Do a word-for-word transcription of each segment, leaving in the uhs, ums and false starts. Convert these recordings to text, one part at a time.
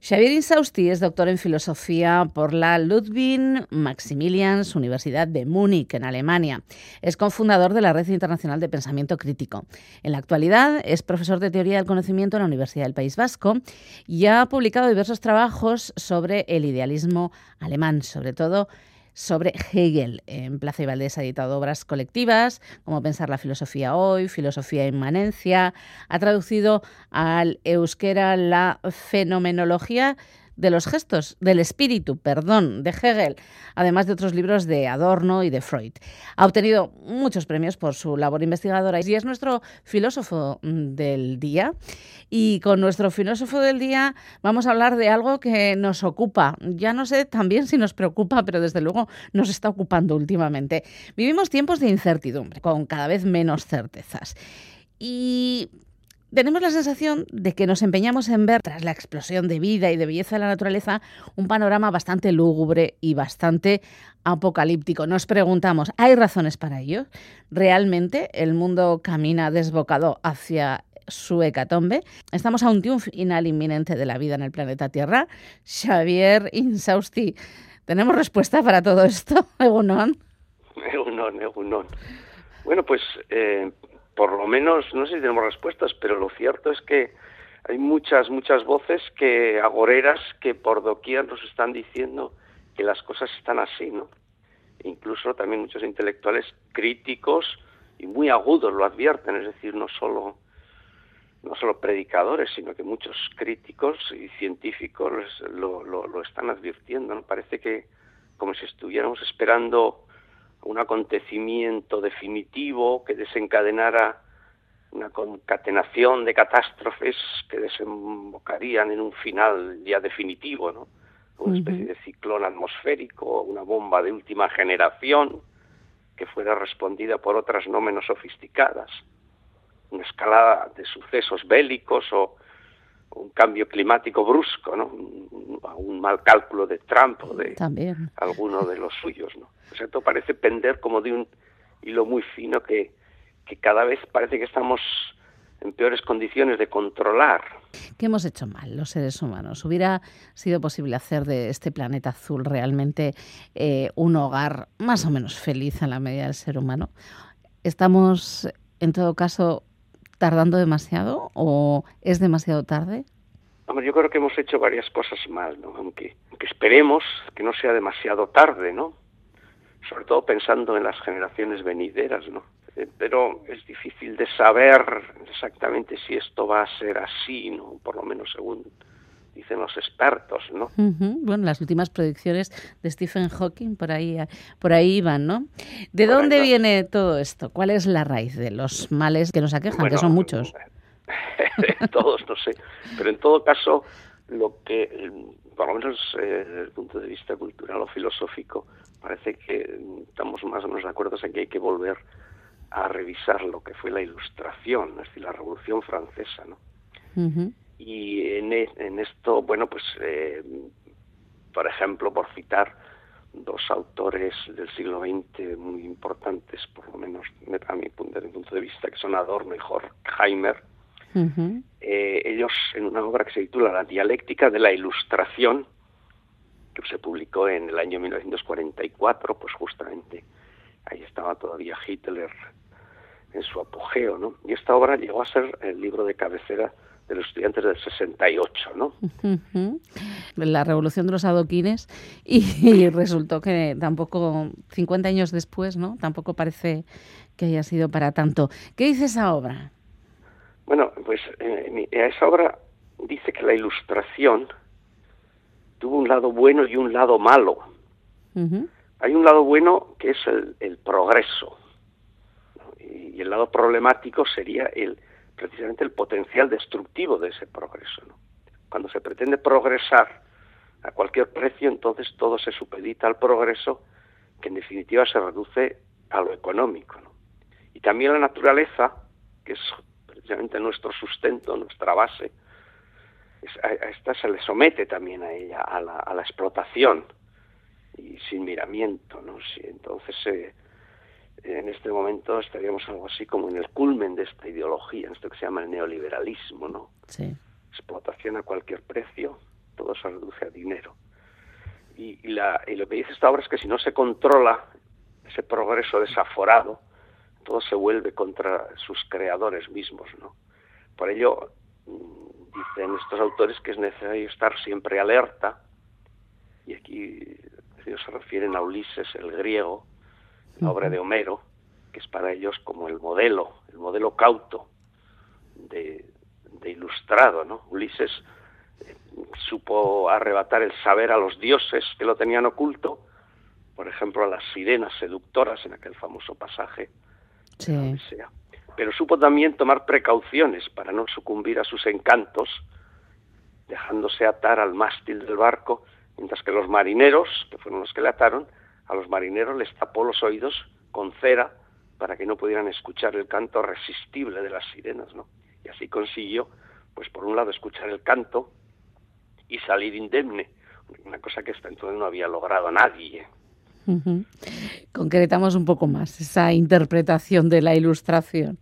Xavier Insausti es doctor en filosofía por la Ludwig-Maximilians Universidad de Múnich, en Alemania. Es cofundador de la Red Internacional de Pensamiento Crítico. En la actualidad es profesor de Teoría del Conocimiento en la Universidad del País Vasco y ha publicado diversos trabajos sobre el idealismo alemán, sobre todo sobre Hegel. En Plaza y Valdés ha editado obras colectivas como Pensar la filosofía hoy, Filosofía e inmanencia. Ha traducido al euskera la fenomenología de los gestos, del espíritu, perdón, de Hegel, además de otros libros de Adorno y de Freud. Ha obtenido muchos premios por su labor investigadora y es nuestro filósofo del día. Y con nuestro filósofo del día vamos a hablar de algo que nos ocupa. Ya no sé también si nos preocupa, pero desde luego nos está ocupando últimamente. Vivimos tiempos de incertidumbre, con cada vez menos certezas. Y tenemos la sensación de que nos empeñamos en ver, tras la explosión de vida y de belleza de la naturaleza, un panorama bastante lúgubre y bastante apocalíptico. Nos preguntamos, ¿hay razones para ello? ¿Realmente el mundo camina desbocado hacia su hecatombe? ¿Estamos a un triunfo final inminente de la vida en el planeta Tierra? Xavier Insausti, ¿tenemos respuesta para todo esto? Egunon. Egunon, egunon. Bueno, pues eh, por lo menos, no sé si tenemos respuestas, pero lo cierto es que hay muchas, muchas voces que agoreras que por doquier nos están diciendo que las cosas están así, ¿no? E incluso también muchos intelectuales críticos y muy agudos lo advierten, es decir, no solo no solo predicadores, sino que muchos críticos y científicos lo, lo, lo están advirtiendo, ¿no? Parece que como si estuviéramos esperando un acontecimiento definitivo que desencadenara una concatenación de catástrofes que desembocarían en un final ya definitivo, ¿no? Una especie de ciclón atmosférico, una bomba de última generación que fuera respondida por otras no menos sofisticadas, una escalada de sucesos bélicos o un cambio climático brusco, ¿no? Un, un mal cálculo de Trump o de También. alguno de los suyos, ¿no? O sea, esto parece pender como de un hilo muy fino que, que cada vez parece que estamos en peores condiciones de controlar. ¿Qué hemos hecho mal los seres humanos? ¿Hubiera sido posible hacer de este planeta azul realmente eh, un hogar más o menos feliz en la medida del ser humano? ¿Estamos, en todo caso, tardando demasiado o es demasiado tarde? Hombre, yo creo que hemos hecho varias cosas mal, ¿no? Aunque, aunque esperemos que no sea demasiado tarde, ¿no? Sobre todo pensando en las generaciones venideras, ¿no? Eh, pero es difícil de saber exactamente si esto va a ser así, ¿no? Por lo menos según dicen los expertos, ¿no? Uh-huh. Bueno, las últimas predicciones de Stephen Hawking por ahí, por ahí iban, ¿no? ¿De por dónde viene todo esto? ¿Cuál es la raíz de los males que nos aquejan, bueno, que son muchos? Todos, no sé. Pero en todo caso, lo que, por lo menos eh, desde el punto de vista cultural o filosófico, parece que estamos más o menos de acuerdo en que hay que volver a revisar lo que fue la Ilustración, es decir, la Revolución Francesa, ¿no? Uh-huh. Y en, en esto, bueno, pues, eh, por ejemplo, por citar dos autores del siglo veinte muy importantes, por lo menos a mi punto, desde mi punto de vista, que son Adorno y Horkheimer, uh-huh. eh, ellos en una obra que se titula La dialéctica de la Ilustración, que se publicó en el año mil novecientos cuarenta y cuatro, pues justamente ahí estaba todavía Hitler en su apogeo, ¿no? Y esta obra llegó a ser el libro de cabecera de los estudiantes del sesenta y ocho, ¿no? Uh-huh. La revolución de los adoquines y, y resultó que tampoco, cincuenta años después, ¿no? Tampoco parece que haya sido para tanto. ¿Qué dice esa obra? Bueno, pues eh, esa obra dice que la Ilustración tuvo un lado bueno y un lado malo. Uh-huh. Hay un lado bueno que es el, el progreso, ¿no? Y, y el lado problemático sería el precisamente el potencial destructivo de ese progreso, ¿no? Cuando se pretende progresar a cualquier precio, entonces todo se supedita al progreso, que en definitiva se reduce a lo económico, ¿no? Y también la naturaleza, que es precisamente nuestro sustento, nuestra base, es, a, a esta se le somete también a ella, a la, a la explotación, y sin miramiento, ¿no? Si entonces eh, en este momento estaríamos algo así como en el culmen de esta ideología, en esto que se llama el neoliberalismo, ¿no? Sí. Explotación a cualquier precio, todo se reduce a dinero. Y, y, la, y lo que dice esta obra es que si no se controla ese progreso desaforado, todo se vuelve contra sus creadores mismos, ¿no? Por ello, dicen estos autores que es necesario estar siempre alerta, y aquí ellos se refieren a Ulises, el griego, la obra de Homero, que es para ellos como el modelo, el modelo cauto de, de ilustrado, ¿no? Ulises eh, supo arrebatar el saber a los dioses que lo tenían oculto, por ejemplo a las sirenas seductoras en aquel famoso pasaje sí. de la Odisea. Pero supo también tomar precauciones para no sucumbir a sus encantos, dejándose atar al mástil del barco, mientras que los marineros, que fueron los que le ataron, a los marineros les tapó los oídos con cera para que no pudieran escuchar el canto irresistible de las sirenas, ¿no? Y así consiguió, pues por un lado, escuchar el canto y salir indemne, una cosa que hasta entonces no había logrado nadie. Uh-huh. Concretamos un poco más esa interpretación de la Ilustración.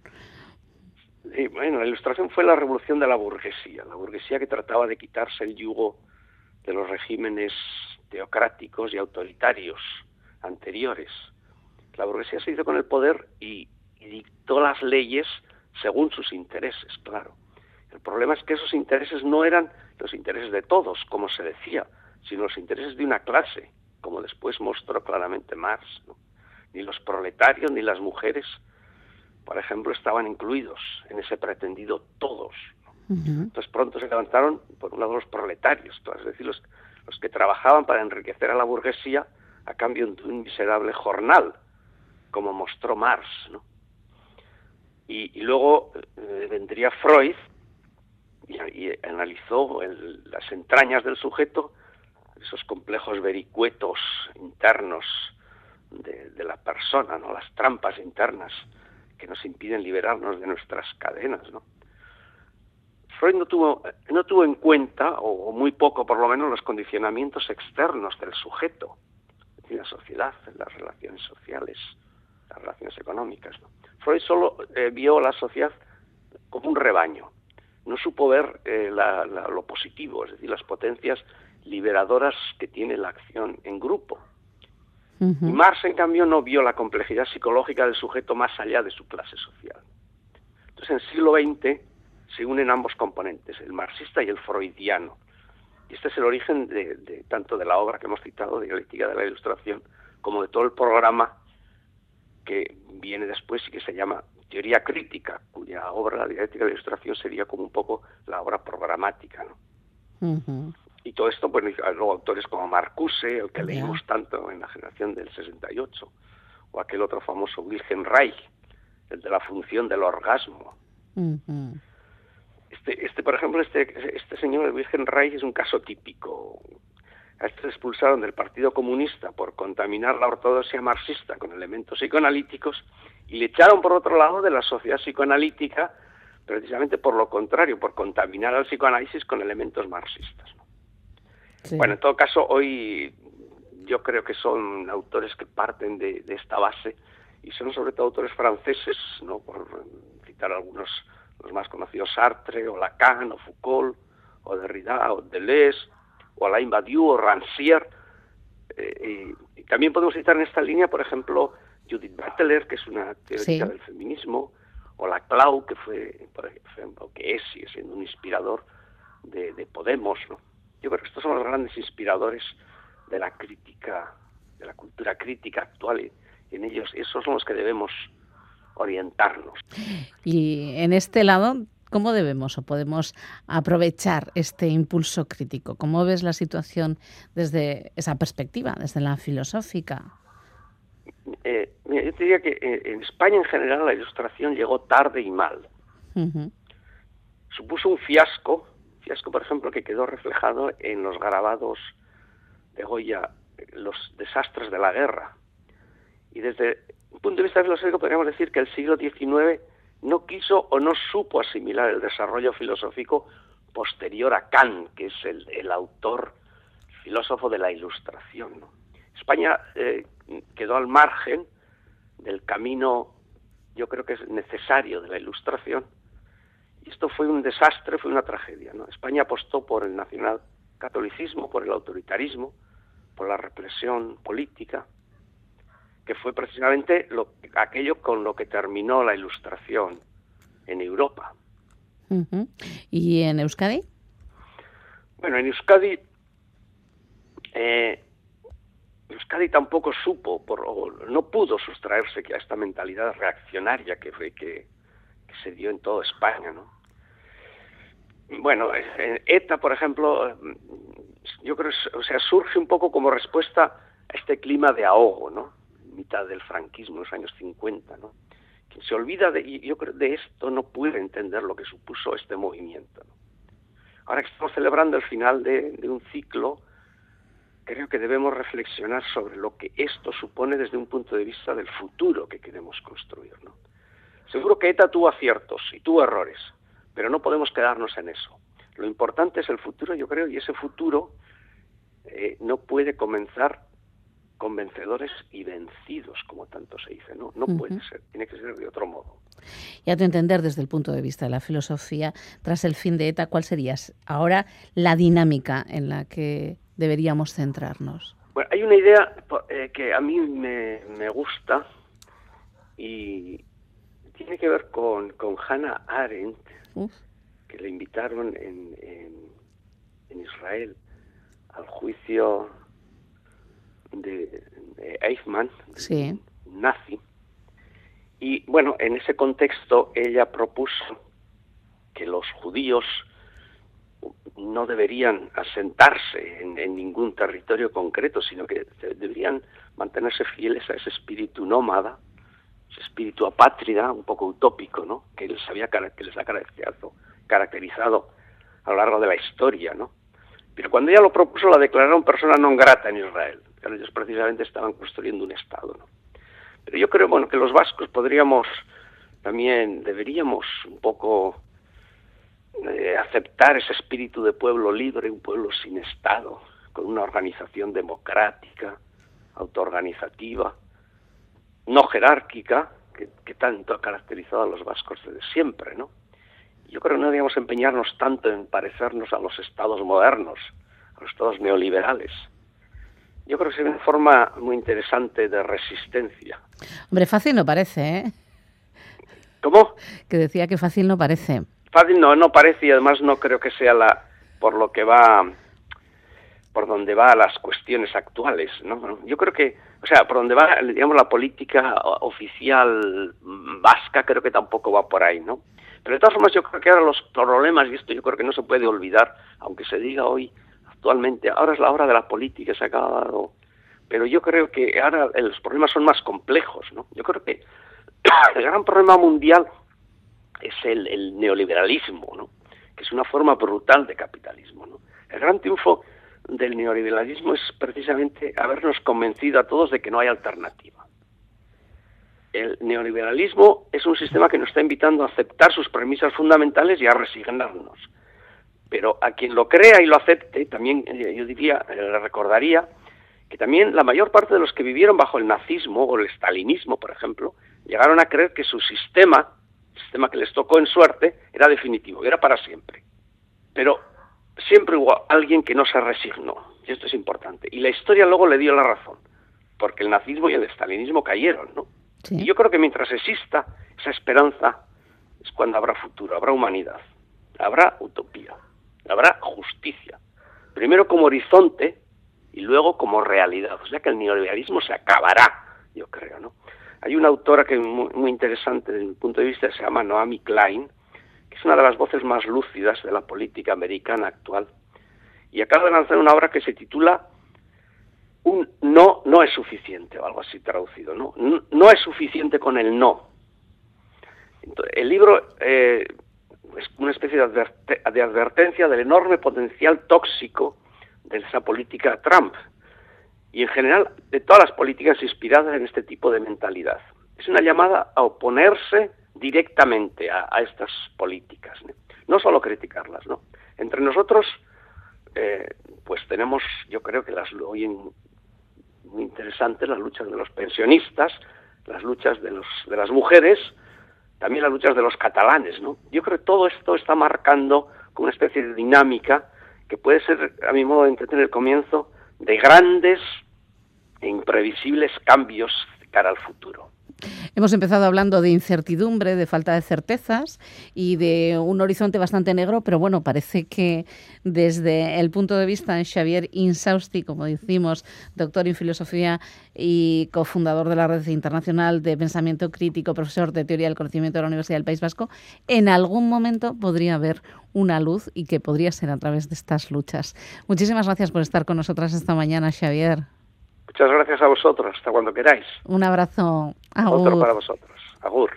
Sí, bueno, la Ilustración fue la revolución de la burguesía, la burguesía que trataba de quitarse el yugo de los regímenes teocráticos y autoritarios anteriores. La burguesía se hizo con el poder y, y dictó las leyes según sus intereses, claro. El problema es que esos intereses no eran los intereses de todos, como se decía, sino los intereses de una clase, como después mostró claramente Marx, ¿no? Ni los proletarios ni las mujeres, por ejemplo, estaban incluidos en ese pretendido todos, ¿no? Uh-huh. Entonces pronto se levantaron, por un lado, los proletarios, es decir, los, los que trabajaban para enriquecer a la burguesía a cambio de un miserable jornal, como mostró Marx, ¿no? Y, y luego eh, vendría Freud y, y analizó el, las entrañas del sujeto, esos complejos vericuetos internos de, de la persona, ¿no? Las trampas internas que nos impiden liberarnos de nuestras cadenas, ¿no? Freud no tuvo, no tuvo en cuenta, o, o muy poco por lo menos, los condicionamientos externos del sujeto, es decir, la sociedad, las relaciones sociales, las relaciones económicas, ¿no? Freud solo eh, vio la sociedad como un rebaño, no supo ver eh, la, la, lo positivo, es decir, las potencias liberadoras que tiene la acción en grupo. Uh-huh. Y Marx, en cambio, no vio la complejidad psicológica del sujeto más allá de su clase social. Entonces, en el siglo veinte se unen ambos componentes, el marxista y el freudiano. Y este es el origen de, de tanto de la obra que hemos citado, de Dialéctica de la Ilustración, como de todo el programa que viene después y que se llama Teoría Crítica, cuya obra, la Dialéctica de la Ilustración, sería como un poco la obra programática, ¿no? Uh-huh. Y todo esto, pues luego autores como Marcuse, el que yeah. leímos tanto en la generación del sesenta y ocho, o aquel otro famoso Wilhelm Reich, el de la función del orgasmo. Uh-huh. Este, este, por ejemplo, este, este señor, el Wilhelm Reich, es un caso típico. A este se expulsaron del Partido Comunista por contaminar la ortodoxia marxista con elementos psicoanalíticos y le echaron, por otro lado, de la sociedad psicoanalítica, precisamente por lo contrario, por contaminar al psicoanálisis con elementos marxistas, ¿no? Sí. Bueno, en todo caso, hoy yo creo que son autores que parten de, de esta base, y son sobre todo autores franceses, ¿no? Por citar algunos, los más conocidos, Sartre, o Lacan, o Foucault, o Derrida, o Deleuze, o Alain Badiou, o Rancière. Eh, y, y también podemos citar en esta línea, por ejemplo, Judith Butler, que es una teórica sí. del feminismo, o Laclau, que fue, por ejemplo, que es, sigue siendo un inspirador de, de Podemos, ¿no? Yo creo que estos son los grandes inspiradores de la crítica, de la cultura crítica actual, y en ellos, esos son los que debemos orientarnos. Y en este lado, ¿cómo debemos o podemos aprovechar este impulso crítico? ¿Cómo ves la situación desde esa perspectiva, desde la filosófica? Eh, mira, yo te diría que eh, en España en general la Ilustración llegó tarde y mal. Uh-huh. Supuso un fiasco, fiasco por ejemplo que quedó reflejado en los grabados de Goya, los desastres de la guerra. Y desde un punto de vista filosófico podríamos decir que el siglo diecinueve no quiso o no supo asimilar el desarrollo filosófico posterior a Kant, que es el, el autor filósofo de la Ilustración, ¿no? España eh, quedó al margen del camino, yo creo que es necesario, de la Ilustración, y esto fue un desastre, fue una tragedia, ¿no? España apostó por el nacional catolicismo, por el autoritarismo, por la represión política, que fue precisamente lo, aquello con lo que terminó la Ilustración en Europa. Uh-huh. ¿Y en Euskadi? Bueno, en Euskadi, eh, Euskadi tampoco supo, por, o no pudo sustraerse a esta mentalidad reaccionaria que, fue, que, que se dio en toda España, ¿no? Bueno, en ETA, por ejemplo, yo creo, o sea, surge un poco como respuesta a este clima de ahogo, ¿no? En mitad del franquismo, en los años cincuenta, ¿no? Quien se olvida de, y yo creo, de esto no puede entender lo que supuso este movimiento, ¿no? Ahora que estamos celebrando el final de, de un ciclo, creo que debemos reflexionar sobre lo que esto supone desde un punto de vista del futuro que queremos construir, ¿no? Seguro que ETA tuvo aciertos y tuvo errores, pero no podemos quedarnos en eso. Lo importante es el futuro, yo creo, y ese futuro eh, no puede comenzar con vencedores y vencidos, como tanto se dice, ¿no? No uh-huh. puede ser, tiene que ser de otro modo. Y a tu entender, desde el punto de vista de la filosofía, tras el fin de ETA, ¿cuál sería ahora la dinámica en la que deberíamos centrarnos? Bueno, hay una idea eh, que a mí me, me gusta y tiene que ver con, con Hannah Arendt, uh. que le invitaron en, en, en Israel al juicio de, de Eichmann, sí. nazi. Y bueno, en ese contexto ella propuso que los judíos no deberían asentarse en, en ningún territorio concreto, sino que deberían mantenerse fieles a ese espíritu nómada, ese espíritu apátrida, un poco utópico, ¿no? Que les había que les ha caracterizado, caracterizado a lo largo de la historia, ¿no? Pero cuando ella lo propuso, la declararon persona non grata en Israel. Pero ellos precisamente estaban construyendo un Estado, ¿no? Pero yo creo, bueno, que los vascos podríamos también, deberíamos un poco eh, aceptar ese espíritu de pueblo libre, un pueblo sin Estado, con una organización democrática, autoorganizativa, no jerárquica, que, que tanto ha caracterizado a los vascos desde siempre, ¿no? Yo creo que no deberíamos empeñarnos tanto en parecernos a los estados modernos, a los estados neoliberales. Yo creo que sería una forma muy interesante de resistencia. Hombre, fácil no parece, ¿eh? ¿Cómo? Que decía que fácil no parece. Fácil no, no parece, y además no creo que sea la por lo que va, por donde va las cuestiones actuales, ¿no? Yo creo que, o sea, por donde va, digamos, la política oficial vasca, creo que tampoco va por ahí, ¿no? Pero de todas formas yo creo que ahora los problemas, y esto yo creo que no se puede olvidar, aunque se diga hoy, actualmente, ahora es la hora de la política, se ha acabado, pero yo creo que ahora los problemas son más complejos, ¿no? Yo creo que el gran problema mundial es el, el neoliberalismo, ¿no? Que es una forma brutal de capitalismo, ¿no? El gran triunfo del neoliberalismo es precisamente habernos convencido a todos de que no hay alternativa. El neoliberalismo es un sistema que nos está invitando a aceptar sus premisas fundamentales y a resignarnos. Pero a quien lo crea y lo acepte, también yo diría, le recordaría que también la mayor parte de los que vivieron bajo el nazismo o el stalinismo, por ejemplo, llegaron a creer que su sistema, el sistema que les tocó en suerte, era definitivo, era para siempre. Pero siempre hubo alguien que no se resignó, y esto es importante. Y la historia luego le dio la razón, porque el nazismo y el stalinismo cayeron, ¿no? Sí. Y yo creo que mientras exista esa esperanza es cuando habrá futuro, habrá humanidad, habrá utopía, habrá justicia. Primero como horizonte y luego como realidad. O sea que el neoliberalismo se acabará, yo creo, ¿no? Hay una autora que es muy, muy interesante desde mi punto de vista, se llama Naomi Klein, que es una de las voces más lúcidas de la política americana actual. Y acaba de lanzar una obra que se titula Un no no es suficiente, o algo así traducido, ¿no? No, no es suficiente con el no. Entonces, el libro eh, es una especie de, adverte, de advertencia del enorme potencial tóxico de esa política Trump y en general de todas las políticas inspiradas en este tipo de mentalidad. Es una llamada a oponerse directamente a, a estas políticas, ¿no? No solo criticarlas, ¿no? Entre nosotros, eh, pues tenemos, yo creo que las hoy en, muy interesantes las luchas de los pensionistas, las luchas de los de las mujeres, también las luchas de los catalanes, ¿no? Yo creo que todo esto está marcando una especie de dinámica que puede ser, a mi modo de entender, el comienzo de grandes e imprevisibles cambios de cara al futuro. Hemos empezado hablando de incertidumbre, de falta de certezas y de un horizonte bastante negro, pero bueno, parece que desde el punto de vista de Xavier Insausti, como decimos, doctor en filosofía y cofundador de la Red Internacional de Pensamiento Crítico, profesor de Teoría del Conocimiento de la Universidad del País Vasco, en algún momento podría haber una luz y que podría ser a través de estas luchas. Muchísimas gracias por estar con nosotras esta mañana, Xavier. Muchas gracias a vosotros, hasta cuando queráis. Un abrazo. Agur. Otro para vosotros. Agur.